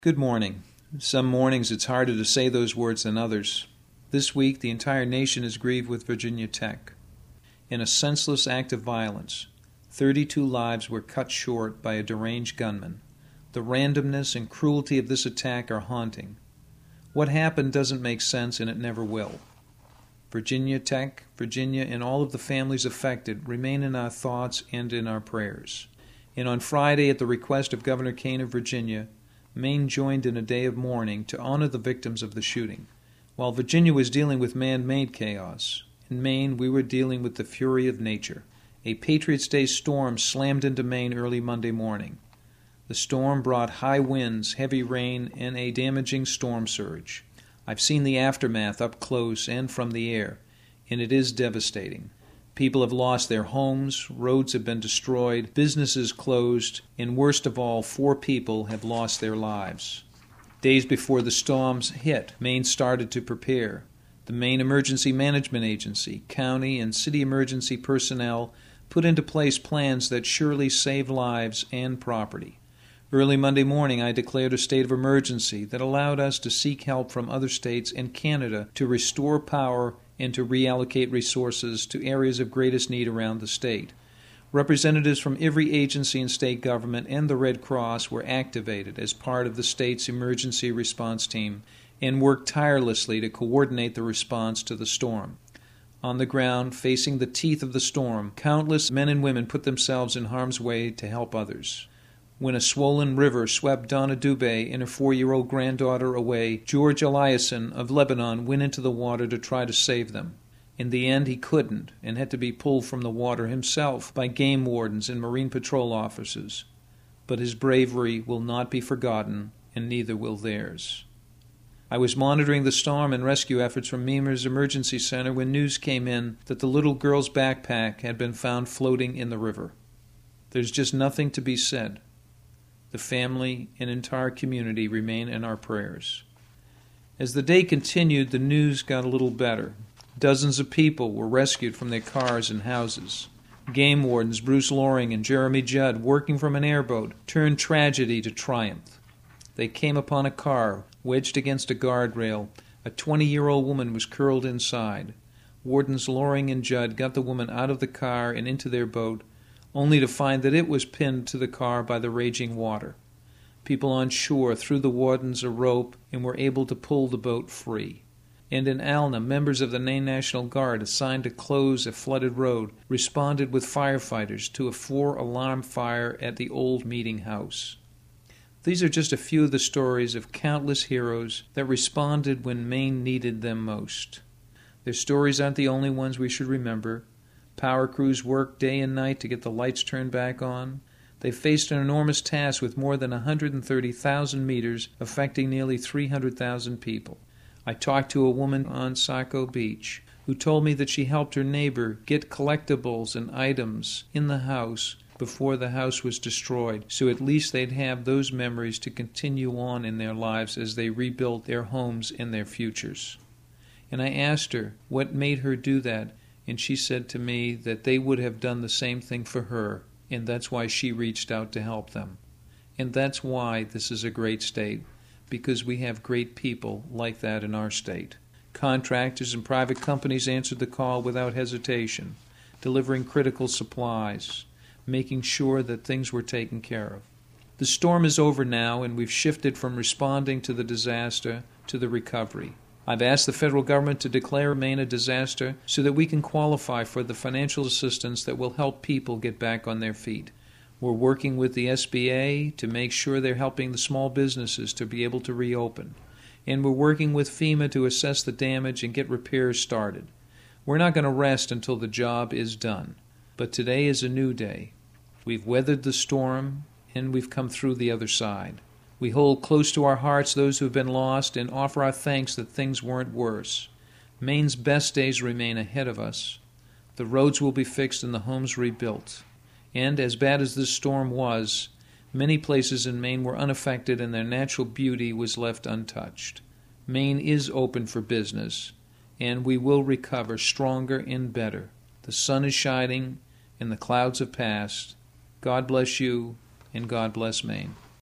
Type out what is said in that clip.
Good morning. Some mornings it's harder to say those words than others. This week the entire nation is grieved with Virginia Tech. In a senseless act of violence, 32 lives were cut short by a deranged gunman. The randomness and cruelty of this attack are haunting. What happened doesn't make sense, and it never will. Virginia Tech, Virginia, and all of the families affected remain in our thoughts and in our prayers. And on Friday, at the request of Governor Kean of Virginia, Maine joined in a day of mourning to honor the victims of the shooting. While Virginia was dealing with man-made chaos, in Maine we were dealing with the fury of nature. A Patriots' Day storm slammed into Maine early Monday morning. The storm brought high winds, heavy rain, and a damaging storm surge. I've seen the aftermath up close and from the air, and it is devastating. People have lost their homes, roads have been destroyed, businesses closed, and worst of all, 4 people have lost their lives. Days before the storms hit, Maine started to prepare. The Maine Emergency Management Agency, county, and city emergency personnel put into place plans that surely saved lives and property. Early Monday morning, I declared a state of emergency that allowed us to seek help from other states and Canada to restore power and to reallocate resources to areas of greatest need around the state. Representatives from every agency and state government and the Red Cross were activated as part of the state's emergency response team and worked tirelessly to coordinate the response to the storm. On the ground, facing the teeth of the storm, countless men and women put themselves in harm's way to help others. When a swollen river swept Donna Dubé and her 4-year-old granddaughter away, George Eliason of Lebanon went into the water to try to save them. In the end, he couldn't and had to be pulled from the water himself by game wardens and Marine Patrol officers. But his bravery will not be forgotten, and neither will theirs. I was monitoring the storm and rescue efforts from Meemer's Emergency Center when news came in that the little girl's backpack had been found floating in the river. There's just nothing to be said. The family and entire community remain in our prayers. As the day continued, the news got a little better. Dozens of people were rescued from their cars and houses. Game wardens Bruce Loring and Jeremy Judd, working from an airboat, turned tragedy to triumph. They came upon a car wedged against a guardrail. A 20-year-old woman was curled inside. Wardens Loring and Judd got the woman out of the car and into their boat, only to find that it was pinned to the car by the raging water. People on shore threw the wardens a rope and were able to pull the boat free. And in Alna, members of the Maine National Guard assigned to close a flooded road responded with firefighters to a 4-alarm fire at the old meeting house. These are just a few of the stories of countless heroes that responded when Maine needed them most. Their stories aren't the only ones we should remember. Power crews worked day and night to get the lights turned back on. They faced an enormous task with more than 130,000 meters affecting nearly 300,000 people. I talked to a woman on Saco Beach who told me that she helped her neighbor get collectibles and items in the house before the house was destroyed, so at least they'd have those memories to continue on in their lives as they rebuilt their homes and their futures. And I asked her what made her do that, and she said to me that they would have done the same thing for her, and that's why she reached out to help them. And that's why this is a great state, because we have great people like that in our state. Contractors and private companies answered the call without hesitation, delivering critical supplies, making sure that things were taken care of. The storm is over now, and we've shifted from responding to the disaster to the recovery. I've asked the federal government to declare Maine a disaster so that we can qualify for the financial assistance that will help people get back on their feet. We're working with the SBA to make sure they're helping the small businesses to be able to reopen. And we're working with FEMA to assess the damage and get repairs started. We're not going to rest until the job is done. But today is a new day. We've weathered the storm, and we've come through the other side. We hold close to our hearts those who have been lost and offer our thanks that things weren't worse. Maine's best days remain ahead of us. The roads will be fixed and the homes rebuilt. And as bad as this storm was, many places in Maine were unaffected and their natural beauty was left untouched. Maine is open for business, and we will recover stronger and better. The sun is shining and the clouds have passed. God bless you, and God bless Maine.